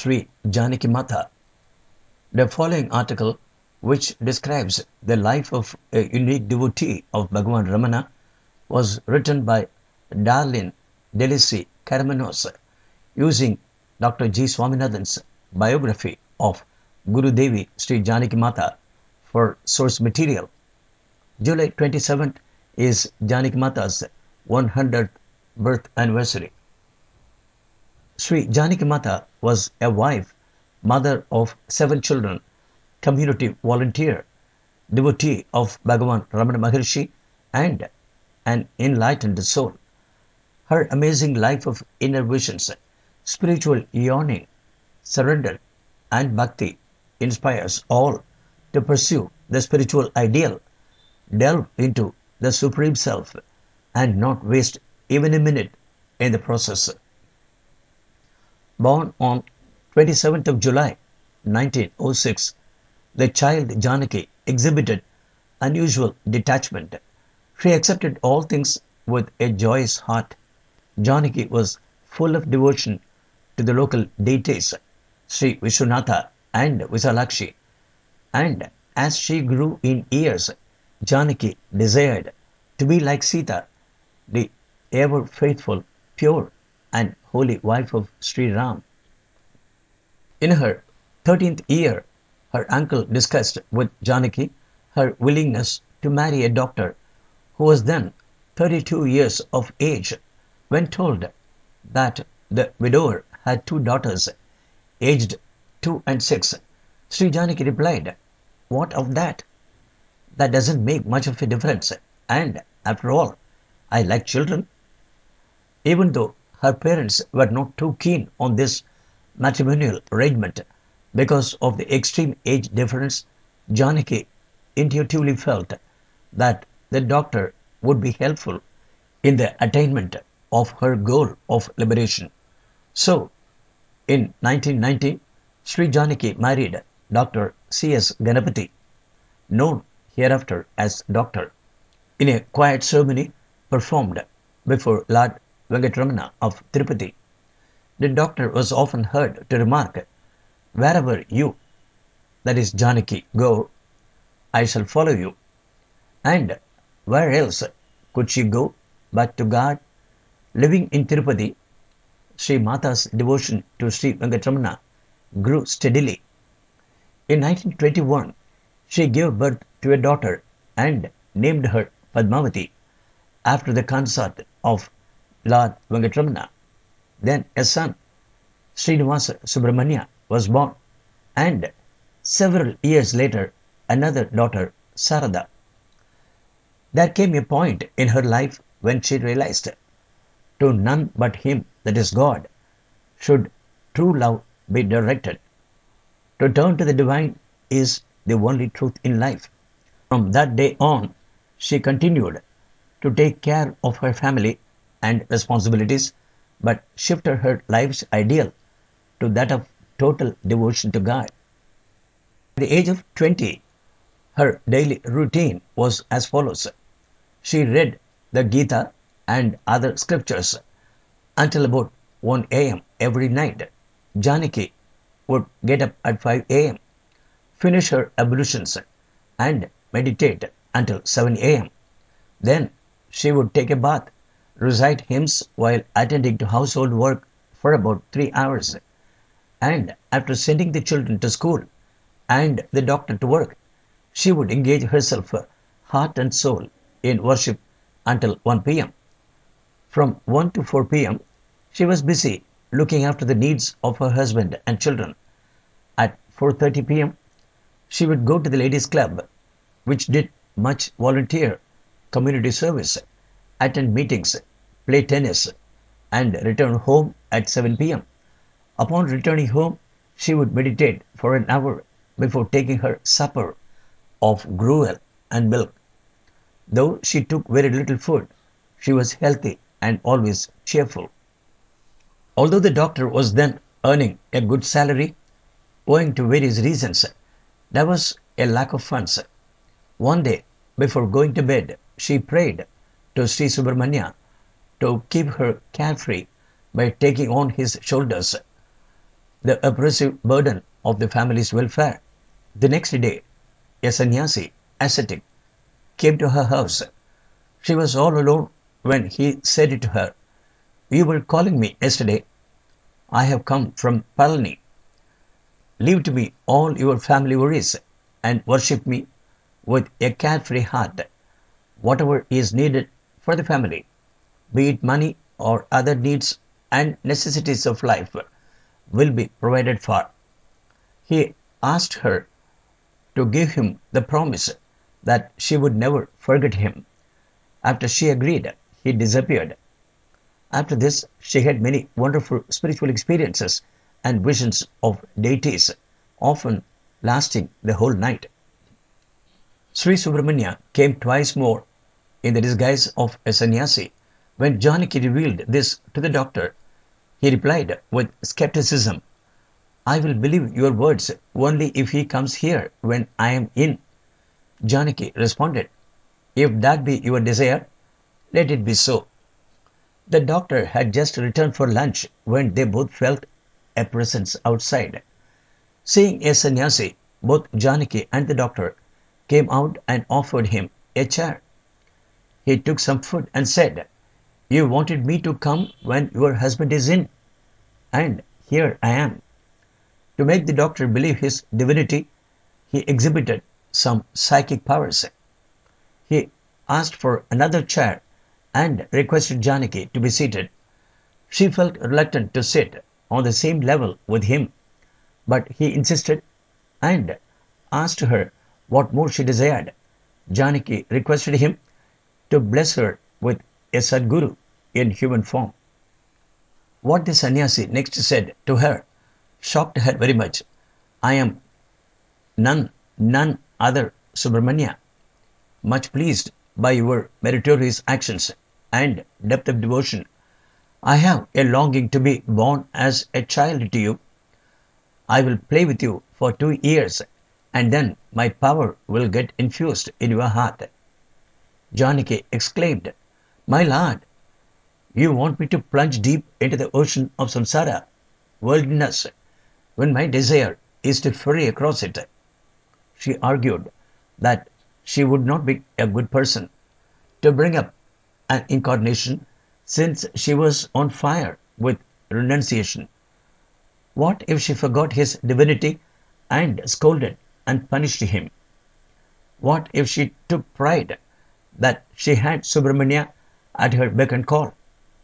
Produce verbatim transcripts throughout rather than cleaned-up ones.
Sri Janaki Mata. The following article, which describes the life of a unique devotee of Bhagavan Ramana, was written by Darlene Delici Carmenos using Doctor G. Swaminathan's biography of Guru Devi Sri Janaki Mata for source material. July twenty-seventh is Janaki Mata's one hundredth birth anniversary. Sri Janaki Mata was a wife, mother of seven children, community volunteer, devotee of Bhagavan Ramana Maharshi, and an enlightened soul. Her amazing life of inner visions, spiritual yearning, surrender, and bhakti inspires all to pursue the spiritual ideal, delve into the Supreme Self, and not waste even a minute in the process. Born on twenty-seventh of July nineteen oh six, the child Janaki exhibited unusual detachment. She accepted all things with a joyous heart. Janaki was full of devotion to the local deities, Sri Vishwanatha and Visalakshi, and as she grew in years, Janaki desired to be like Sita, the ever faithful, pure, and holy wife of Sri Ram. In her thirteenth year, her uncle discussed with Janaki her willingness to marry a doctor who was then thirty-two years of age. When told that the widower had two daughters, aged two and six, Sri Janaki replied, "What of that? That doesn't make much of a difference, and after all, I like children." Even though her parents were not too keen on this matrimonial arrangement because of the extreme age difference, Janaki intuitively felt that the doctor would be helpful in the attainment of her goal of liberation. So, in nineteen nineteen, Sri Janaki married Doctor C S Ganapati, known hereafter as Doctor, in a quiet ceremony performed before Lord Venkatramana of Tirupati. The doctor was often heard to remark, "Wherever you, that is Janaki, go, I shall follow you." And where else could she go but to God? Living in Tirupati, Sri Mata's devotion to Sri Venkatramana grew steadily. In nineteen twenty-one, she gave birth to a daughter and named her Padmavati after the consort of Lord Venkatramana. Then a son, Srinivasa Subramanya, was born, and several years later another daughter, Sarada. There came a point in her life when she realized to none but Him, that is God, should true love be directed. To turn to the divine is the only truth in life. From that day on, she continued to take care of her family and responsibilities, but shifted her life's ideal to that of total devotion to God. At the age of twenty, her daily routine was as follows. She read the Gita and other scriptures until about one a m every night. Janaki would get up at five a m, finish her ablutions, and meditate until seven a m. Then she would take a bath, recite hymns while attending to household work for about three hours, and after sending the children to school and the doctor to work, she would engage herself heart and soul in worship until one p m. From one to four p m, she was busy looking after the needs of her husband and children. At four thirty p m, she would go to the ladies' club, which did much volunteer community service, attend meetings, play tennis, and return home at seven p m. Upon returning home, she would meditate for an hour before taking her supper of gruel and milk. Though she took very little food, she was healthy and always cheerful. Although the doctor was then earning a good salary, owing to various reasons, there was a lack of funds. One day, before going to bed, she prayed to Sri Subramanya to keep her carefree by taking on his shoulders the oppressive burden of the family's welfare. The next day, a sannyasi, ascetic, came to her house. She was all alone when he said to her, "You were calling me yesterday. I have come from Palani. Leave to me all your family worries and worship me with a carefree heart. Whatever is needed for the family, be it money or other needs and necessities of life, will be provided for." He asked her to give him the promise that she would never forget him. After she agreed, he disappeared. After this, she had many wonderful spiritual experiences and visions of deities, often lasting the whole night. Sri Subramanya came twice more in the disguise of a sannyasi. When Janaki revealed this to the doctor, he replied with skepticism, "I will believe your words only if he comes here when I am in." Janaki responded, "If that be your desire, let it be so." The doctor had just returned for lunch when they both felt a presence outside. Seeing a sannyasi, both Janaki and the doctor came out and offered him a chair. He took some food and said, "You wanted me to come when your husband is in, and here I am." To make the doctor believe his divinity, he exhibited some psychic powers. He asked for another chair and requested Janaki to be seated. She felt reluctant to sit on the same level with him, but he insisted and asked her what more she desired. Janaki requested him to bless her with a Sadguru in human form. What the sannyasi next said to her shocked her very much. "I am none, none other Subramanya, much pleased by your meritorious actions and depth of devotion. I have a longing to be born as a child to you. I will play with you for two years, and then my power will get infused in your heart." Janaki exclaimed, "My lord, you want me to plunge deep into the ocean of samsara, worldliness, when my desire is to ferry across it." She argued that she would not be a good person to bring up an incarnation since she was on fire with renunciation. What if she forgot his divinity and scolded and punished him? What if she took pride that she had Subramanya at her beck and call?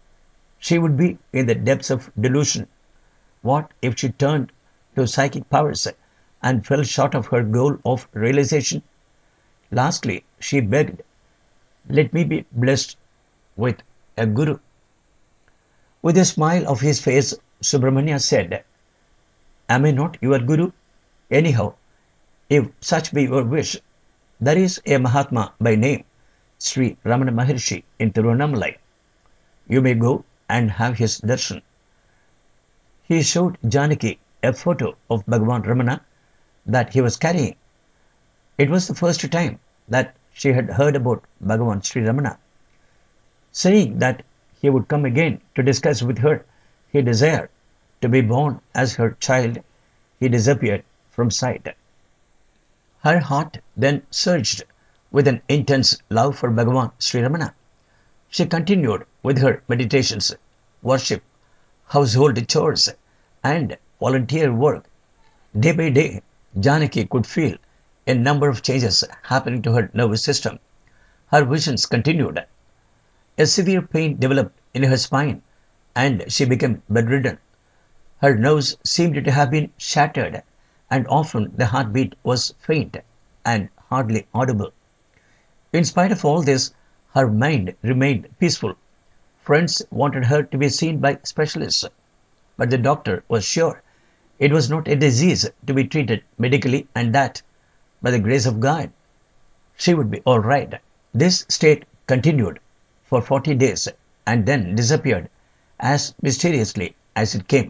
She would be in the depths of delusion. What if she turned to psychic powers and fell short of her goal of realization? Lastly, she begged, "Let me be blessed with a guru." With a smile of his face, Subramanya said, "Am I not your guru? Anyhow, if such be your wish, there is a Mahatma by name Sri Ramana Maharshi in Tiruvannamalai. You may go and have his darshan." He showed Janaki a photo of Bhagavan Ramana that he was carrying. It was the first time that she had heard about Bhagavan Sri Ramana. Saying that he would come again to discuss with her his desire to be born as her child, he disappeared from sight. Her heart then surged with an intense love for Bhagavan Sri Ramana. She continued with her meditations, worship, household chores, and volunteer work. Day by day, Janaki could feel a number of changes happening to her nervous system. Her visions continued. A severe pain developed in her spine, and she became bedridden. Her nerves seemed to have been shattered, and often the heartbeat was faint and hardly audible. In spite of all this, her mind remained peaceful. Friends wanted her to be seen by specialists, but the doctor was sure it was not a disease to be treated medically, and that, by the grace of God, she would be all right. This state continued for forty days and then disappeared as mysteriously as it came.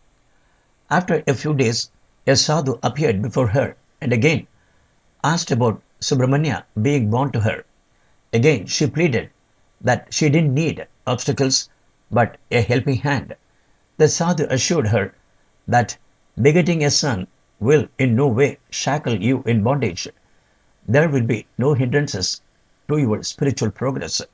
After a few days, a sadhu appeared before her and again asked about Subramanya being born to her. Again she pleaded that she didn't need obstacles but a helping hand. The sadhu assured her that Begetting a son will in no way shackle you in bondage. There will be no hindrances to your spiritual progress.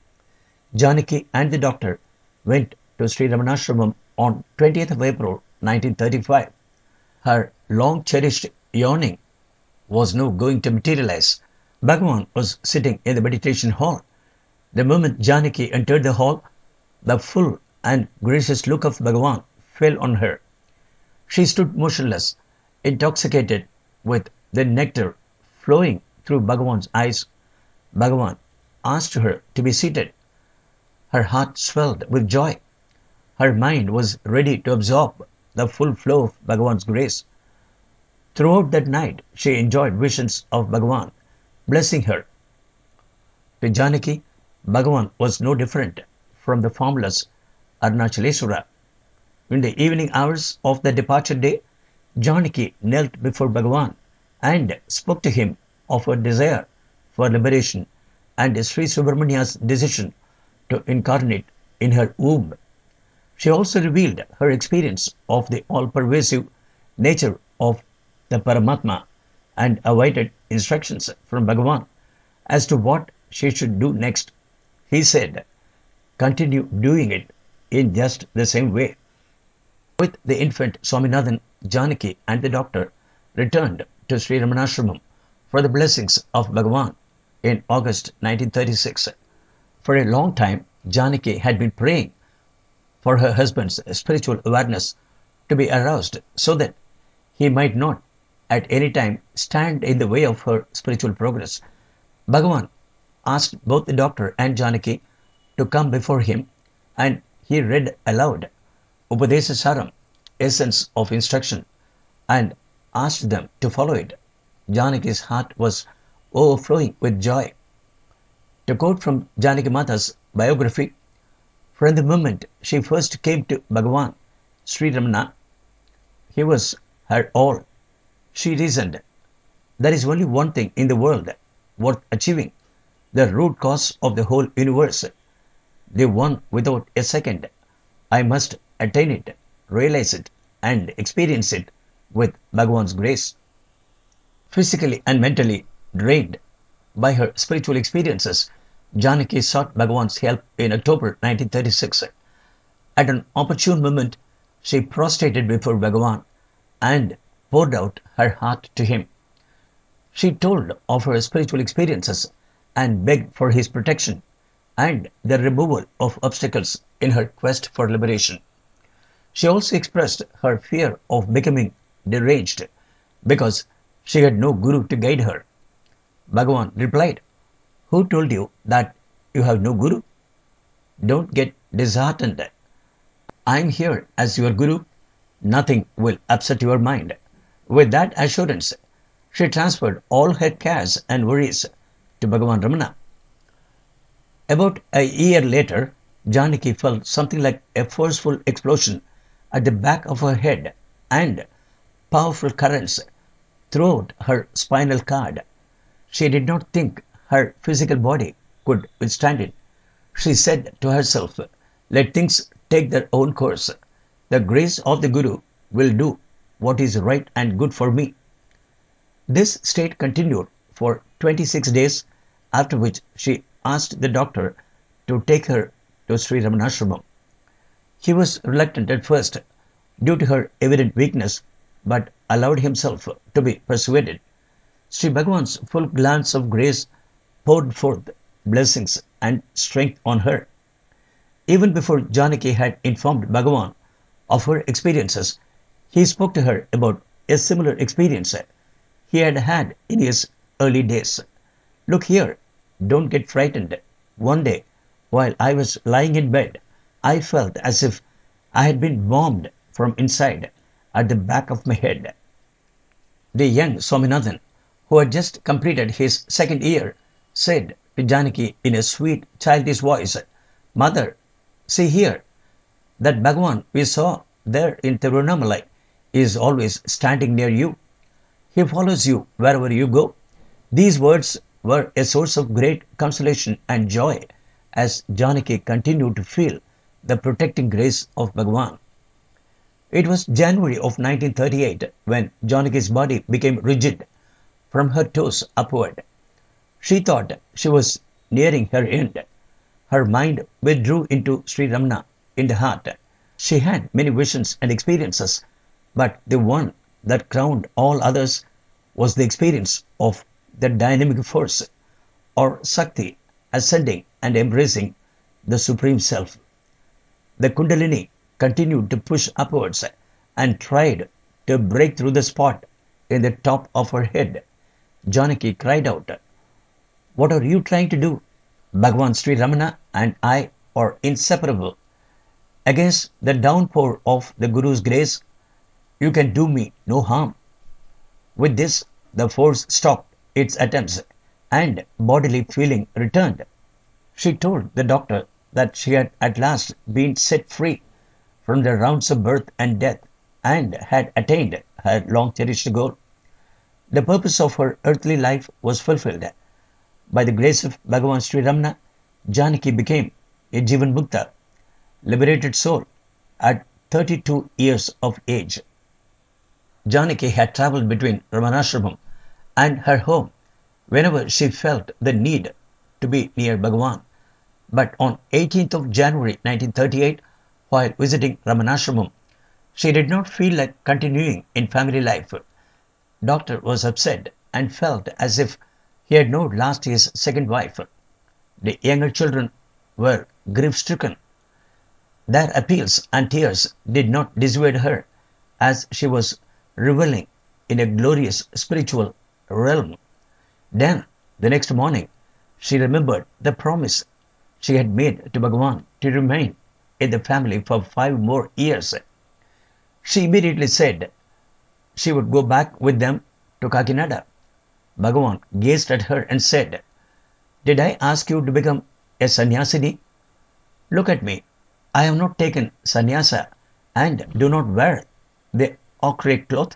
Janaki and the doctor went to Sri Ramanashramam on twentieth of April nineteen thirty-five. Her long cherished yearning was now going to materialize. Bhagavan was sitting in the meditation hall. The moment Janaki entered the hall, the full and gracious look of Bhagavan fell on her. She stood motionless, intoxicated with the nectar flowing through Bhagavan's eyes. Bhagavan asked her to be seated. Her heart swelled with joy. Her mind was ready to absorb the full flow of Bhagavan's grace. Throughout that night, she enjoyed visions of Bhagavan blessing her. To Janaki, Bhagavan was no different from the formless Arunachaleswara. In the evening hours of the departure day, Janaki knelt before Bhagavan and spoke to him of her desire for liberation and Sri Subramania's decision to incarnate in her womb. She also revealed her experience of the all-pervasive nature of the Paramatma and awaited instructions from Bhagavan as to what she should do next. He said, continue doing it in just the same way. With the infant Swaminathan, Janaki and the doctor returned to Sri Ramanashramam for the blessings of Bhagavan in August nineteen thirty-six. For a long time, Janaki had been praying for her husband's spiritual awareness to be aroused so that he might not at any time stand in the way of her spiritual progress. Bhagavan asked both the doctor and Janaki to come before him and he read aloud Upadesasaram, essence of instruction, and asked them to follow it. Janaki's heart was overflowing with joy. To quote from Janaki Mata's biography, from the moment she first came to Bhagavan, Sri Ramana, he was her all. She reasoned, there is only one thing in the world worth achieving, the root cause of the whole universe, the one without a second. I must attain it, realize it, and experience it with Bhagavan's grace. Physically and mentally drained by her spiritual experiences, Janaki sought Bhagavan's help in October nineteen thirty-six. At an opportune moment, she prostrated before Bhagavan and poured out her heart to him. She told of her spiritual experiences and begged for his protection and the removal of obstacles in her quest for liberation. She also expressed her fear of becoming deranged because she had no guru to guide her. Bhagavan replied, who told you that you have no guru? Don't get disheartened. I am here as your guru. Nothing will upset your mind. With that assurance, she transferred all her cares and worries to Bhagavan Ramana. About a year later, Janaki felt something like a forceful explosion at the back of her head and powerful currents throughout her spinal cord. She did not think her physical body could withstand it. She said to herself, let things take their own course. The grace of the Guru will do what is right and good for me. This state continued for twenty-six days, after which she asked the doctor to take her to Sri Ramanashramam. He was reluctant at first due to her evident weakness, but allowed himself to be persuaded. Sri Bhagavan's full glance of grace poured forth blessings and strength on her. Even before Janaki had informed Bhagavan of her experiences, he spoke to her about a similar experience he had had in his early days. Look here, don't get frightened. One day, while I was lying in bed, I felt as if I had been bombed from inside at the back of my head. The young Swaminathan, who had just completed his second year, said to Janaki in a sweet, childish voice, Mother, see here, that Bhagavan we saw there in Tiruvannamalai is always standing near you. He follows you wherever you go. These words were a source of great consolation and joy as Janaki continued to feel the protecting grace of Bhagavan. It was January of nineteen thirty-eight when Janaki's body became rigid from her toes upward. She thought she was nearing her end. Her mind withdrew into Sri Ramana in the heart. She had many visions and experiences, but the one that crowned all others was the experience of the dynamic force, or Sakti, ascending and embracing the Supreme Self. The Kundalini continued to push upwards and tried to break through the spot in the top of her head. Janaki cried out, "What are you trying to do? Bhagavan Sri Ramana and I are inseparable. Against the downpour of the Guru's grace, you can do me no harm." With this, the force stopped its attempts and bodily feeling returned. She told the doctor that she had at last been set free from the rounds of birth and death and had attained her long cherished goal. The purpose of her earthly life was fulfilled. By the grace of Bhagavan Sri Ramana, Janaki became a Jivan Mukta, liberated soul, at thirty-two years of age. Janaki had travelled between Ramanashramam and her home whenever she felt the need to be near Bhagavan. But on eighteenth of January nineteen thirty-eight, while visiting Ramanashramam, she did not feel like continuing in family life. Doctor was upset and felt as if he had not lost his second wife. The younger children were grief-stricken. Their appeals and tears did not dissuade her, as she was reveling in a glorious spiritual realm. Then, the next morning, she remembered the promise she had made to Bhagavan to remain in the family for five more years. She immediately said she would go back with them to Kakinada. Bhagavan gazed at her and said, "Did I ask you to become a sannyasini? Look at me. I have not taken sannyasa and do not wear the ochre cloth.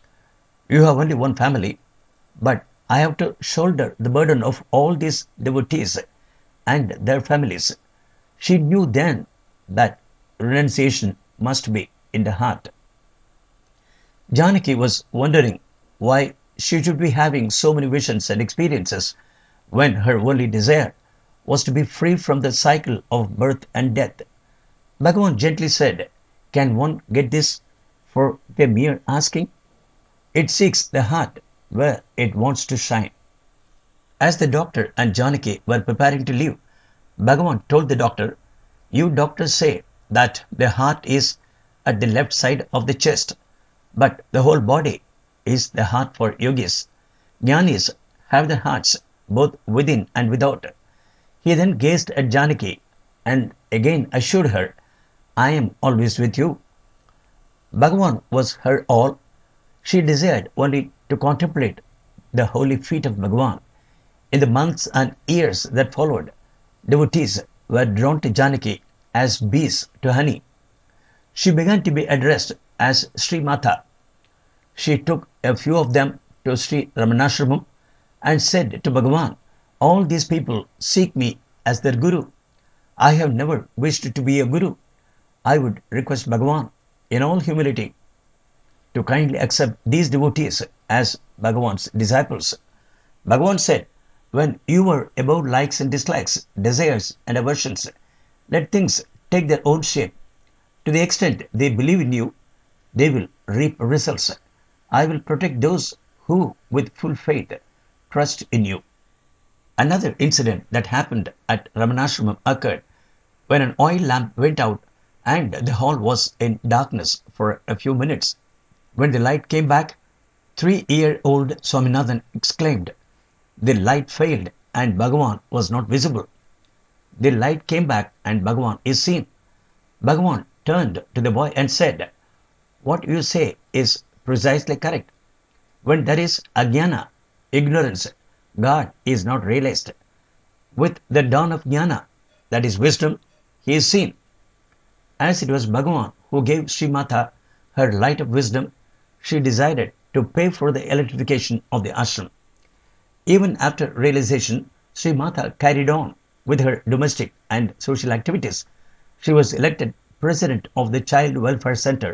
You have only one family, but I have to shoulder the burden of all these devotees and their families." She knew then that renunciation must be in the heart. Janaki was wondering why she should be having so many visions and experiences when her only desire was to be free from the cycle of birth and death. Bhagavan gently said, "Can one get this for the mere asking? It seeks the heart where it wants to shine." As the doctor and Janaki were preparing to leave, Bhagavan told the doctor, "You doctors say that the heart is at the left side of the chest, but the whole body is the heart for yogis. Jnanis have their hearts both within and without." He then gazed at Janaki and again assured her, "I am always with you." Bhagavan was her all. She desired only to contemplate the holy feet of Bhagavan. In the months and years that followed, devotees were drawn to Janaki as bees to honey. She began to be addressed as Sri Mata. She took a few of them to Sri Ramanashramam and said to Bhagavan, "All these people seek me as their Guru. I have never wished to be a Guru. I would request Bhagavan in all humility to kindly accept these devotees as Bhagavan's disciples." Bhagavan said, "When you are above likes and dislikes, desires and aversions, let things take their own shape. To the extent they believe in you, they will reap results. I will protect those who, with full faith, trust in you." Another incident that happened at Ramanashramam occurred when an oil lamp went out and the hall was in darkness for a few minutes. When the light came back, three-year-old Swaminathan exclaimed, "The light failed and Bhagavan was not visible." The light came back and Bhagavan is seen. Bhagavan turned to the boy and said, "What you say is precisely correct. When there is ajnana, ignorance, God is not realized. With the dawn of jnana, that is wisdom, he is seen." As it was Bhagavan who gave Sri Mata her light of wisdom, she decided to pay for the electrification of the ashram. Even after realization, Sri Mata carried on with her domestic and social activities. She was elected president of the Child Welfare Center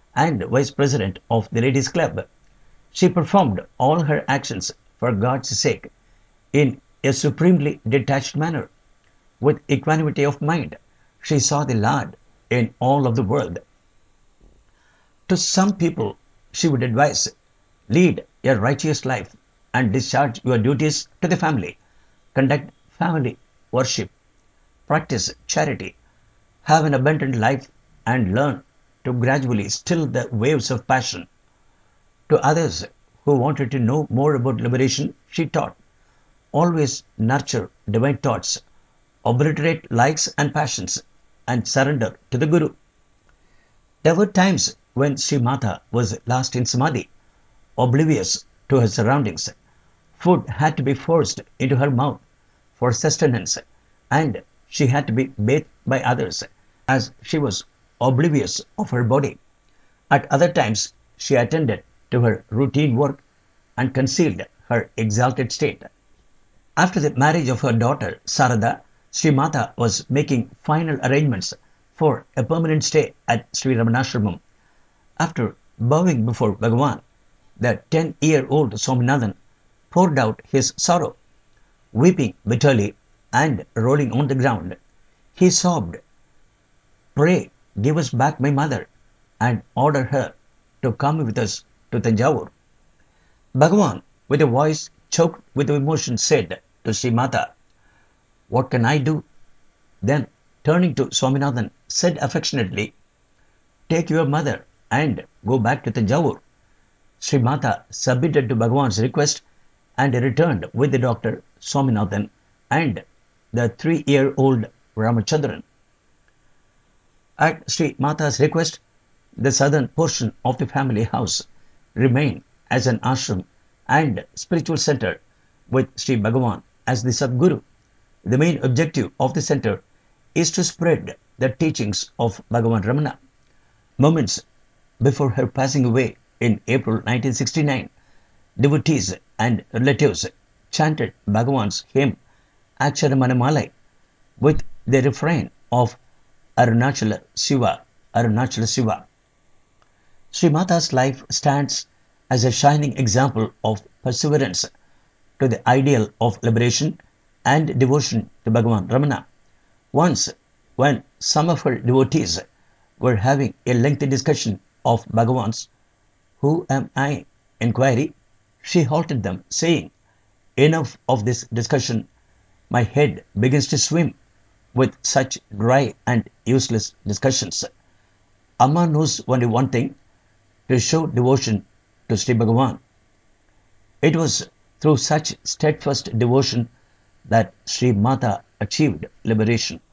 and vice president of the Ladies Club. She performed all her actions for God's sake in a supremely detached manner. With equanimity of mind, she saw the Lord in all of the world. To some people, she would advise, lead a righteous life and discharge your duties to the family. Conduct family worship, practice charity, have an abundant life, and learn to gradually still the waves of passion. To others who wanted to know more about liberation, she taught, always nurture divine thoughts, obliterate likes and passions, and surrender to the Guru. There were times when Sri Mata was lost in samadhi, oblivious to her surroundings. Food had to be forced into her mouth for sustenance, and she had to be bathed by others, as she was oblivious of her body. At other times, she attended to her routine work and concealed her exalted state. After the marriage of her daughter Sarada, Sri Mata was making final arrangements for a permanent stay at Sri Ramanashramam. After bowing before Bhagavan, the ten-year-old Swaminathan poured out his sorrow, weeping bitterly and rolling on the ground. He sobbed, "Pray give us back my mother and order her to come with us to Tanjavur." Bhagavan, with a voice choked with emotion, said to Sri Mata, "What can I do?" Then, turning to Swaminathan, said affectionately, "Take your mother and go back to Tanjavur." Sri Mata submitted to Bhagavan's request and returned with the doctor, Swaminathan, and the three-year-old Ramachandran. At Sri Mata's request, the southern portion of the family house remained as an ashram and spiritual center with Sri Bhagavan as the Sadguru. The main objective of the center is to spread the teachings of Bhagavan Ramana. Moments before her passing away in April nineteen sixty-nine, devotees and relatives chanted Bhagavan's hymn Aksharamanamala with the refrain of Arunachala Shiva, Arunachala Shiva. Sri Mata's life stands as a shining example of perseverance to the ideal of liberation and devotion to Bhagavan Ramana. Once, when some of her devotees were having a lengthy discussion of Bhagavan's "Who am I?" inquiry, she halted them, saying, "Enough of this discussion. My head begins to swim with such dry and useless discussions. Amma knows only one thing, to show devotion to Sri Bhagavan." It was through such steadfast devotion that Sri Mata achieved liberation.